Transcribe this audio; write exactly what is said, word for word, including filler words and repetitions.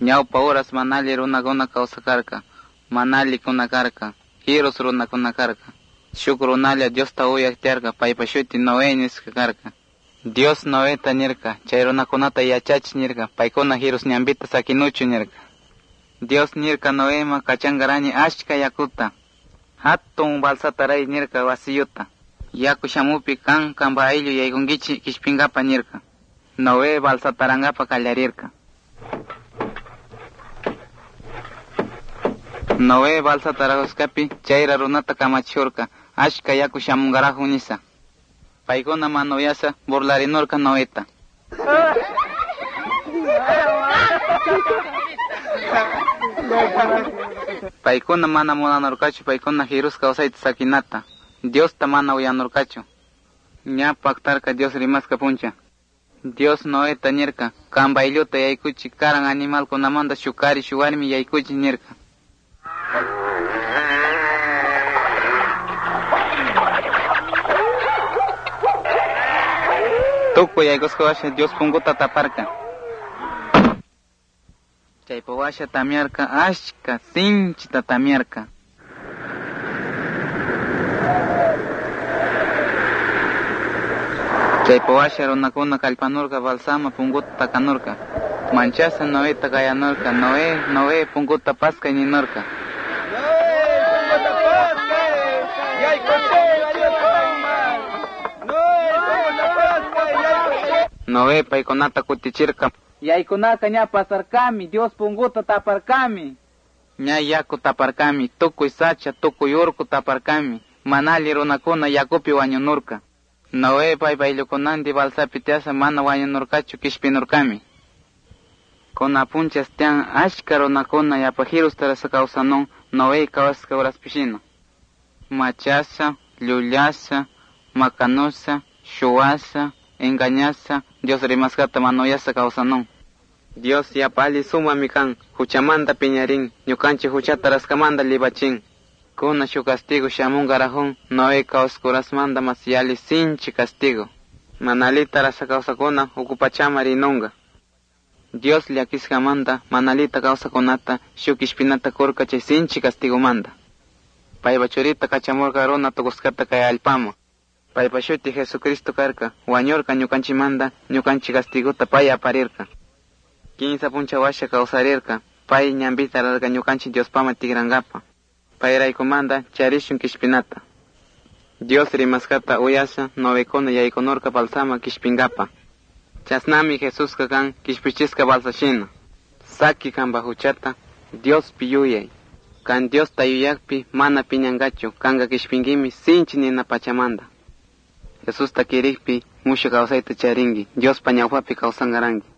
Ñawpa horas manali runakuna kawsakarka, manali kunakarka, hiros runakunakarka. Shuk runalia Diosta uyaktiarka, paypa shuti Noé niska karka. Dios Noeta nirka, chay runakunata yachach nirka, paykuna hiros ñambita sakinuchu nirka. Dios nirka Noema kachangarani ashka yakuta. Hatun balsataray nirka wasiyuta. Yaku shamupi kan kamba ayllu yaykunkichi kishpingapa nirka. Noé balsatarangapa kallarirka. Noé balsatarahuskapi chayra runata kamachurka. Ashka yaku shamungarahu nisa. Paykuna manuyasa burlarinurka Noeta. Paykuna mana munanurkachu paykuna hirus kawsayta sakinata. Dios ta mana uyanurkachu. Ña paktarka Dios rimaska puncha. Dios Noeta nirka, kamba aylluta yaykuchi karan animal kunamanta shukari shuwarmi yaykuchi nirka. Tukuy yaykuska washa Dios punguta taparka. Chaypa washa tamiarka ashka sinchita tamiarka. Chaypa washa runakuna kallpanurka balsama punguta takanurka. Manchasa Noeta kayanurka. Noé, Noé punguta paskay ninurka. Noé paykunata kutichirka. Yaykunaka ña pasarkami, Dios punguta taparkami. Ña yaku taparkami, tukuy sacha, tukuy urku taparkami. Manali runakuna yakupi wañunurka. Noé paypa ayllukunanti balsapi tiasa mana wañunurkachu kishpinurkami. Kuna punchas tian ashka runakuna yapajirus tarasa kawsanon Noé kawaska uraspishino. Machasa, llullasa, makanusa, shuwasa, engañasa, Dios rimaskata manuyasa kawsanon. Dios yapali sumami kan, huchamanta piñarin, ñukanchi huchata raskamanta libachin. Kuna shu castigo shamungarajun, Noé kawskurasmanta masiyali sinchi castigo. Manalita rasa kawsakuna ukupachama rinunga. Dios llakiskamanta manalita kawsakunata shukishpinata kurka chay sinchi castigo manta. Paypa churita kachamurka runa tukuskata kay allpama. Paypa shuti Jesucristo karka, wañurka ñukanchimanta, ñukanchi castigota pay aparirka. Quinsa puncha washa kawsarirka, pay ñambita rarka ñukanchi Diospama tigrangapa. Payraykumanta charishun kishpinata. Dios rimaskata uyasha, novekuna yaykunurka balsama kishpingapa. Chasnami Jesús kan kishpichisca balsashina. Saki kamba huchata, Dios piyuyay. Kan Dios tayuyakpi mana piñangachu, kanga kishpingimi sinchi nina pachamanda. Jesús takirikpi musha kawsayta charingi, Dios pañawpapi kawsangarangi.